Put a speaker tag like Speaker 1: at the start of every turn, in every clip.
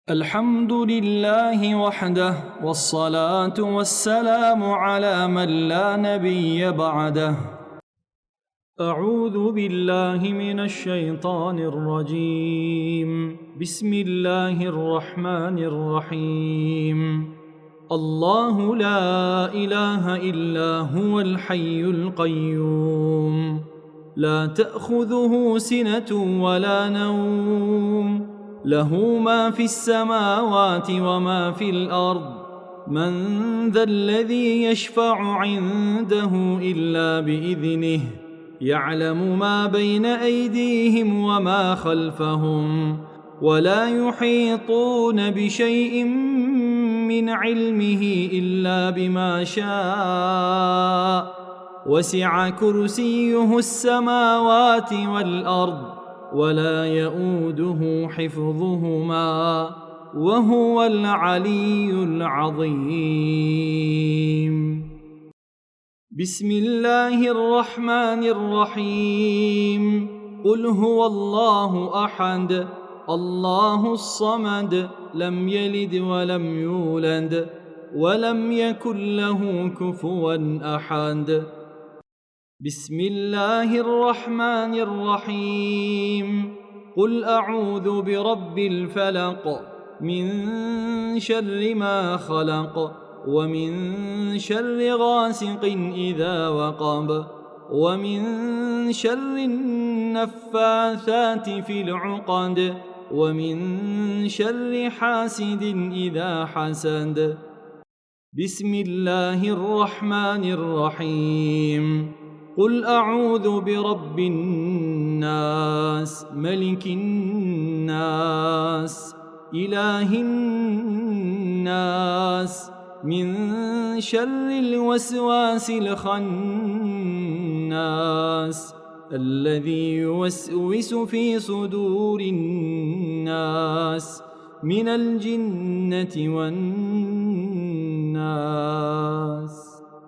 Speaker 1: الحمد لله وحده، والصلاة والسلام على من لا نبي بعده. أعوذ بالله من الشيطان الرجيم. بسم الله الرحمن الرحيم. الله لا إله إلا هو الحي القيوم، لا تأخذه سنة ولا نوم، له ما في السماوات وما في الأرض. من ذا الذي يشفع عنده إلا بإذنه، يعلم ما بين أيديهم وما خلفهم، ولا يحيطون بشيء من علمه إلا بما شاء. وسع كرسيه السماوات والأرض، ولا يؤوده حفظهما، وهو العلي العظيم. بسم الله الرحمن الرحيم. قل هو الله أحد، الله الصمد، لم يلد ولم يولد، ولم يكن له كفوا أحد. بسم الله الرحمن الرحيم. قل أعوذ برب الفلق، من شر ما خلق، ومن شر غاسق إذا وقب، ومن شر النفاثات في العقد، ومن شر حاسد إذا حسد. بسم الله الرحمن الرحيم. قل أعوذ برب الناس، ملك الناس، إله الناس، من شر الوسواس الخناس، الذي يوسوس في صدور الناس من الجنة والناس.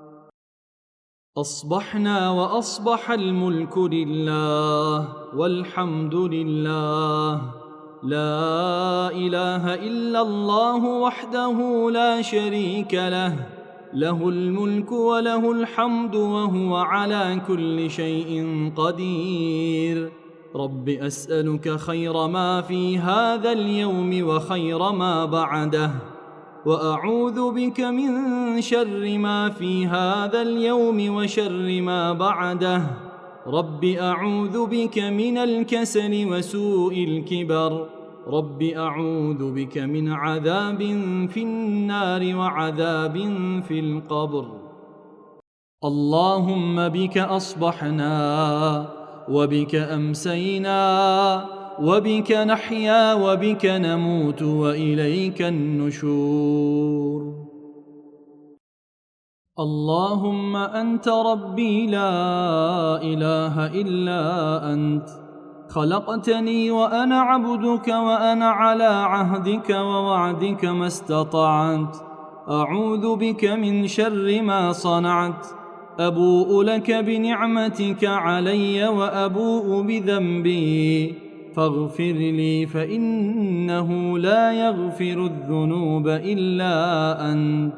Speaker 1: أصبحنا وأصبح الملك لله، والحمد لله، لا إله إلا الله وحده لا شريك له، له الملك وله الحمد وهو على كل شيء قدير. رب أسألك خير ما في هذا اليوم وخير ما بعده، وأعوذ بك من شر ما في هذا اليوم وشر ما بعده. رب أعوذ بك من الكسل وسوء الكبر. رب أعوذ بك من عذاب في النار وعذاب في القبر. اللهم بك أصبحنا، وبك أمسينا، وبك نحيا، وبك نموت، وإليك النشور. اللهم أنت ربي لا إله إلا أنت، خلقتني وأنا عبدك، وأنا على عهدك ووعدك ما استطعت. أعوذ بك من شر ما صنعت. أبوء لك بنعمتك علي وأبوء بذنبي، فاغفر لي فإنه لا يغفر الذنوب إلا أنت.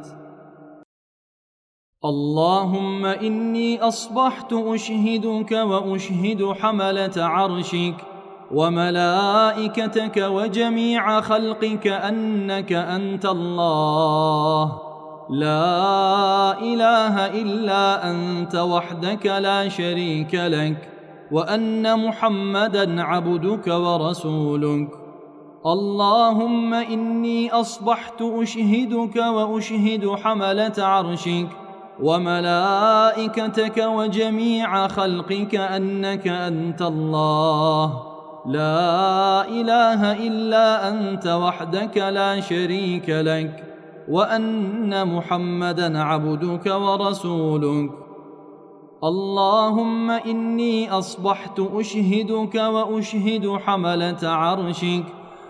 Speaker 1: اللهم إني أصبحت أشهدك وأشهد حملة عرشك وملائكتك وجميع خلقك أنك أنت الله، لا إله إلا أنت وحدك لا شريك لك، وأن محمدًا عبدك ورسولك. اللهم إني أصبحت أشهدك وأشهد حملة عرشك وملائكتك وجميع خلقك أنك أنت الله، لا إله إلا أنت وحدك لا شريك لك، وأن محمدًا عبدك ورسولك. اللهم إني أصبحت أشهدك وأشهد حملة عرشك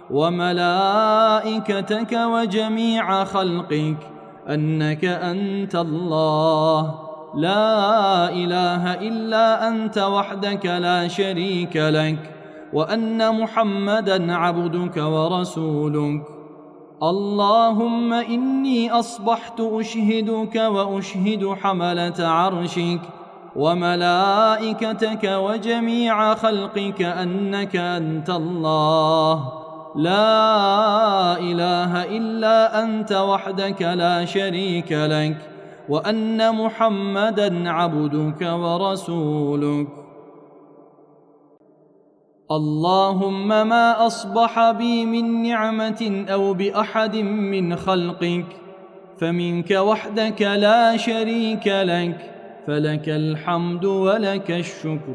Speaker 1: وملائكتك وجميع خلقك أنك أنت الله، لا إله إلا أنت وحدك لا شريك لك، وأن محمدًا عبدك ورسولك. اللهم إني أصبحت أشهدك وأشهد حملة عرشك وملائكتك وجميع خلقك أنك أنت الله لا إله إلا أنت وحدك لا شريك لك، وأن محمدًا عبدك ورسولك. اللهم ما أصبح بي من نعمة أو بأحد من خلقك فمنك وحدك لا شريك لك، فلك الحمد ولك الشكر.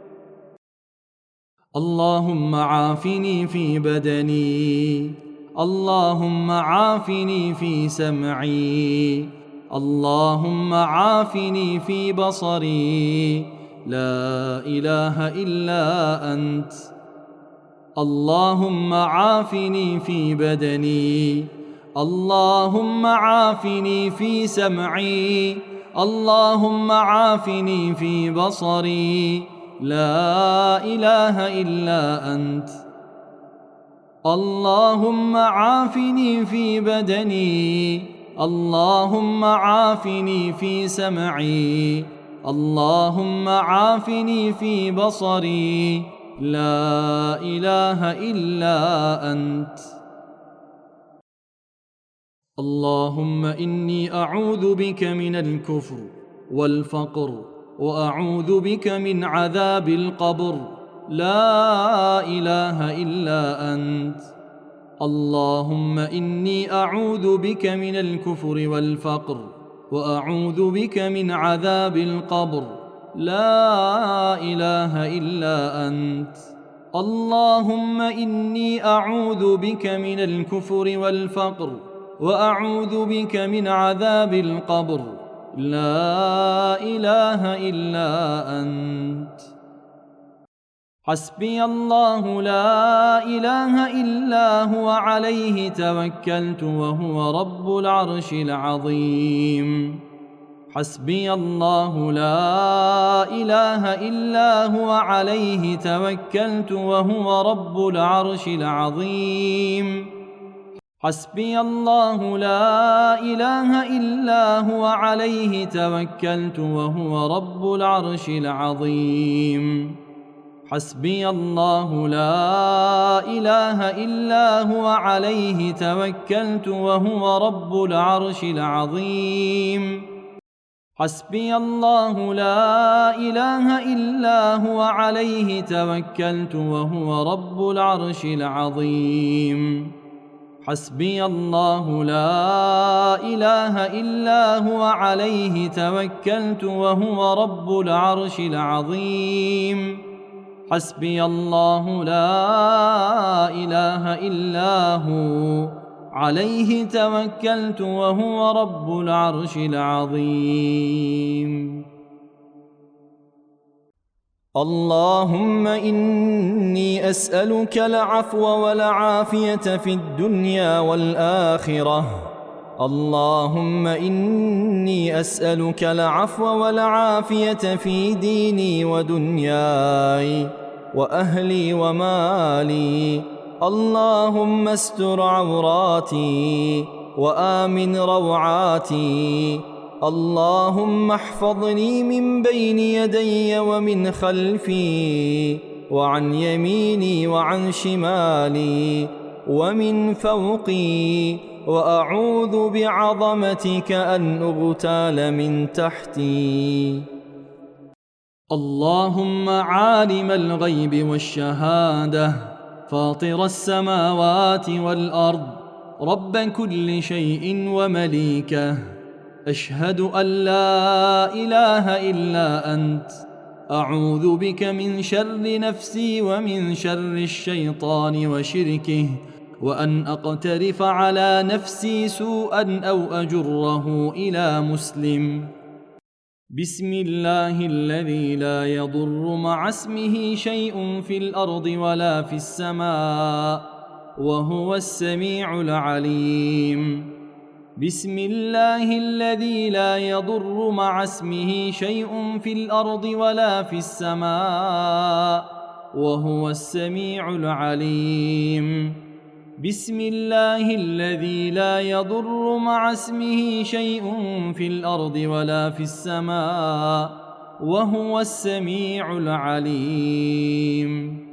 Speaker 1: اللهم عافني في بدني، اللهم عافني في سمعي، اللهم عافني في بصري، لا إله إلا أنت. اللهم عافني في بدني، اللهم عافني في سمعي، اللهم عافني في بصري، لا إله إلا أنت. اللهم عافني في بدني، اللهم عافني في سمعي، اللهم عافني في بصري، لا إله إلا أنت. اللهم إني أعوذ بك من الكفر والفقر، وأعوذ بك من عذاب القبر، لا إله إلا أنت. اللهم إني أعوذ بك من الكفر والفقر، وأعوذ بك من عذاب القبر، لا إله إلا أنت. اللهم إني أعوذ بك من الكفر والفقر، وأعوذ بك من عذاب القبر، لا إله إلا أنت. حسبي الله لا إله إلا هو عليه توكلت وهو رب العرش العظيم. حسبي الله لا إله إلا هو عليه توكلت وهو رب العرش العظيم. حسبي الله لا إله إلا هو عليه توكلت وهو رب العرش العظيم. حسبي الله لا إله إلا هو عليه توكلت وهو رب العرش العظيم. حسبي الله لا إله إلا هو عليه توكلت وهو رب العرش العظيم. حسبي الله لا إله إلا هو عليه توكلت وهو رب العرش العظيم. حسبي الله لا إله إلا هو عليه توكلت وهو رب العرش العظيم. اللهم إني أسألك العفو والعافية في الدنيا والآخرة. اللهم إني أسألك العفو والعافية في ديني ودنياي وأهلي ومالي. اللهم استر عوراتي وآمن روعاتي. اللهم احفظني من بين يدي ومن خلفي وعن يميني وعن شمالي ومن فوقي، وأعوذ بعظمتك أن أغتال من تحتي. اللهم عالم الغيب والشهادة، فاطر السماوات والأرض، رب كل شيء ومليكه، أشهد أن لا إله إلا أنت. أعوذ بك من شر نفسي ومن شر الشيطان وشركه، وأن أقترف على نفسي سوءا أو أجره إلى مسلم. بسم الله الذي لا يضر مع اسمه شيء في الأرض ولا في السماء، وهو السميع العليم. بسم الله الذي لا يضر مع اسمه شيء في الأرض ولا في السماء، وهو السميع العليم. بسم الله الذي لا يضر مع اسمه شيء في الأرض ولا في السماء وهو السميع العليم.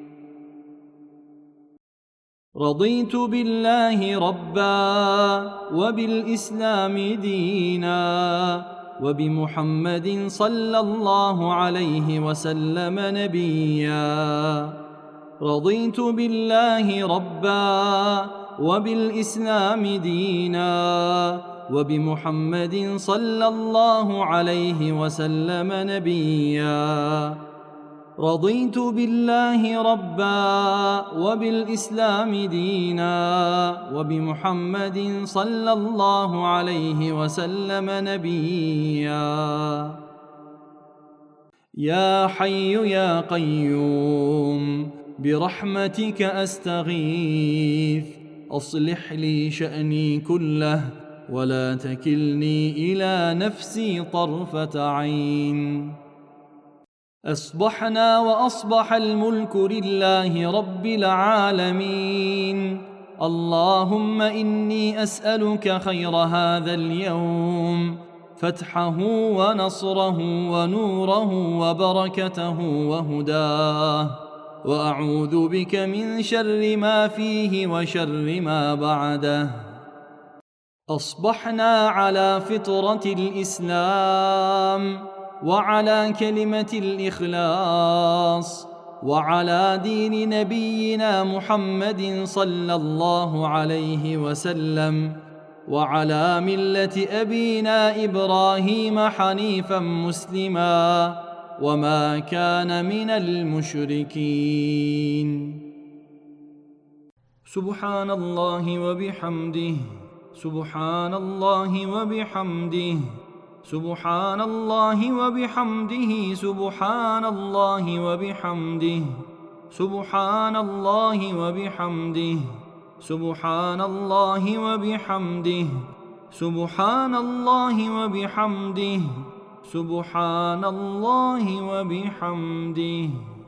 Speaker 1: رضيت بالله ربا وبالإسلام دينا وبمحمد صلى الله عليه وسلم نبيا. رضيت بالله ربا وبالإسلام دينا وبمحمد صلى الله عليه وسلم نبيا. رضيت بالله ربا وبالإسلام دينا وبمحمد صلى الله عليه وسلم نبيا. يا حي يا قيوم برحمتك أستغيث أصلح لي شأني كله ولا تكلني إلى نفسي طرفة عين. أصبحنا وأصبح الملك لله رب العالمين. اللهم إني أسألك خير هذا اليوم، فتحه ونصره ونوره وبركته وهداه، وأعوذ بك من شر ما فيه وشر ما بعده. أصبحنا على فطرة الإسلام وعلى كلمة الإخلاص وعلى دين نبينا محمد صلى الله عليه وسلم وعلى ملة أبينا إبراهيم حنيفا مسلما وما كان من المشركين. سبحان الله وبحمده، سبحان الله وبحمده، سبحان الله وبحمده، سبحان الله وبحمده، سبحان الله وبحمده، سبحان الله وبحمده، سبحان الله وبحمده، سبحان الله وبحمده.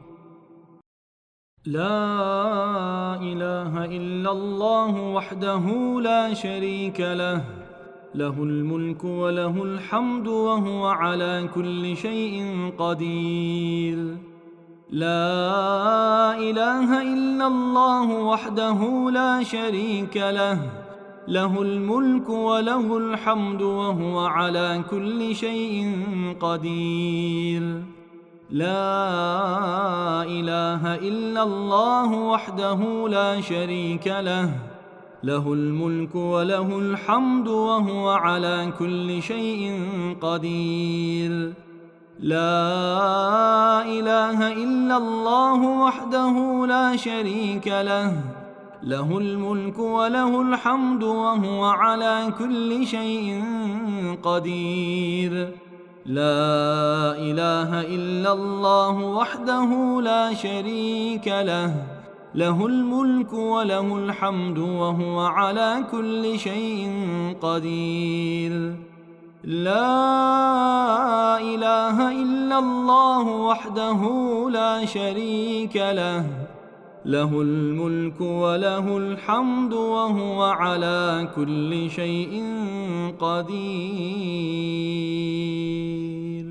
Speaker 1: لا إله إلا الله وحده لا شريك له، له الملك وله الحمد وهو على كل شيء قدير. لا إله إلا الله وحده لا شريك له، له الملك وله الحمد وهو على كل شيء قدير. لا إله إلا الله وحده لا شريك له، له الملك وله الحمد وهو على كل شيء قدير. لا إله إلا الله وحده لا شريك له، له الملك وله الحمد وهو على كل شيء قدير. لا إله إلا الله وحده لا شريك له، له الملك وله الحمد وهو على كل شيء قدير. لا إله إلا الله وحده لا شريك له، له الملك وله الحمد وهو على كل شيء قدير.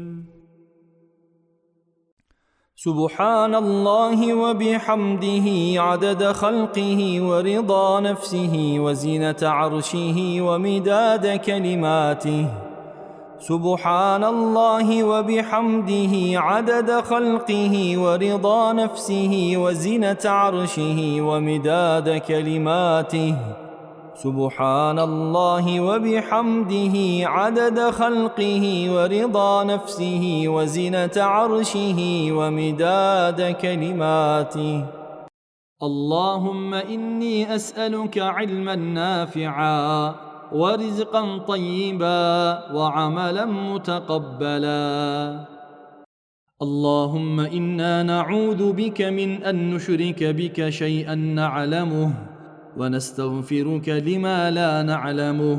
Speaker 1: سبحان الله وبحمده عدد خلقه ورضا نفسه وزنة عرشه ومداد كلماته. سبحان الله وبحمده عدد خلقه ورضا نفسه وزنة عرشه ومداد كلماته. سبحان الله وبحمده عدد خلقه ورضا نفسه وزنة عرشه ومداد كلماته. اللهم إني أسألك علما نافعا ورزقا طيبا وعملا متقبلا. اللهم إنا نعوذ بك من أن نشرك بك شيئا نعلمه ونستغفرك لما لا نعلمه.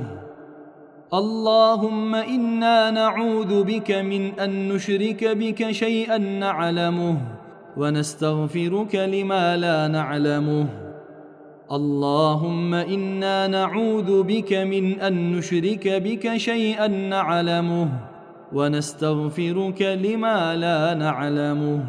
Speaker 1: اللهم إنا نعوذ بك من أن نشرك بك شيئا نعلمه ونستغفرك لما لا نعلمه. اللهم إنا نعوذ بك من أن نشرك بك شيئا نعلمه ونستغفرك لما لا نعلمه.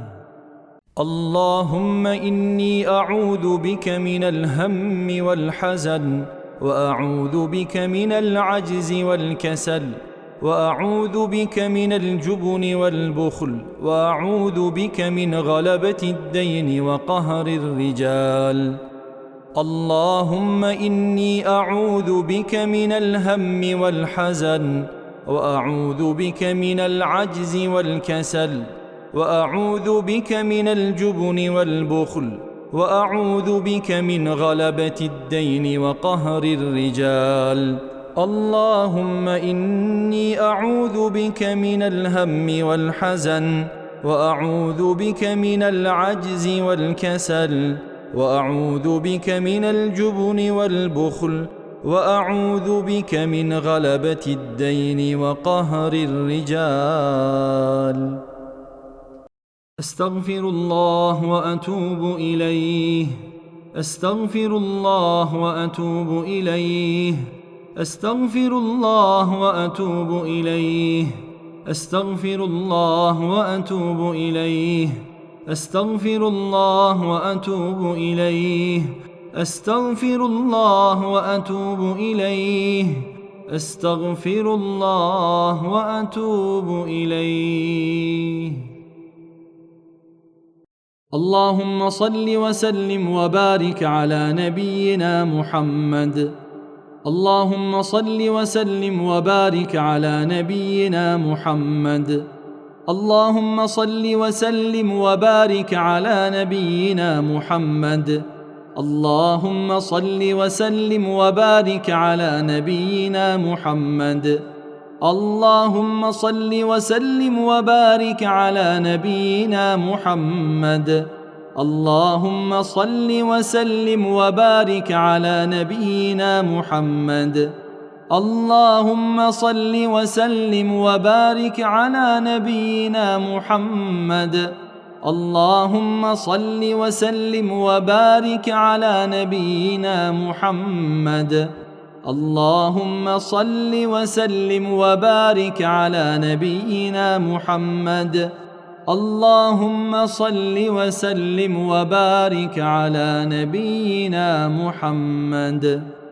Speaker 1: اللهم إني أعوذ بك من الهم والحزن، وأعوذ بك من العجز والكسل، وأعوذ بك من الجبن والبخل، وأعوذ بك من غلبة الدين وقهر الرجال. اللهم إني أعوذ بك من الهم والحزن، وأعوذ بك من العجز والكسل، وأعوذ بك من الجبن والبخل، وأعوذ بك من غلبة الدين وقهر الرجال. اللهم إني أعوذ بك من الهم والحزن، وأعوذ بك من العجز والكسل، وأعوذ بك من الجبن والبخل، وأعوذ بك من غلبة الدين وقهر الرجال. أستغفر الله وأتوب إليه، أستغفر الله وأتوب إليه، أستغفر الله وأتوب إليه، أستغفر الله وأتوب إليه، أستغفر الله وأتوب إليه، أستغفر الله وأتوب إليه، أستغفر الله وأتوب إليه. اللهم صل وسلم وبارك على نبينا محمد. اللهم صل وسلم وبارك على نبينا محمد. اللهم صل وسلم وبارك على نبينا محمد. اللهم صل وسلم وبارك على نبينا محمد. اللهم صل وسلم وبارك على نبينا محمد. اللهم صل وسلم وبارك على نبينا محمد. اللهم صل وسلم وبارك على نبينا محمد. اللهم صل وسلم وبارك على نبينا محمد. اللهم صل وسلم وبارك على نبينا محمد. اللهم صل وسلم وبارك على نبينا محمد.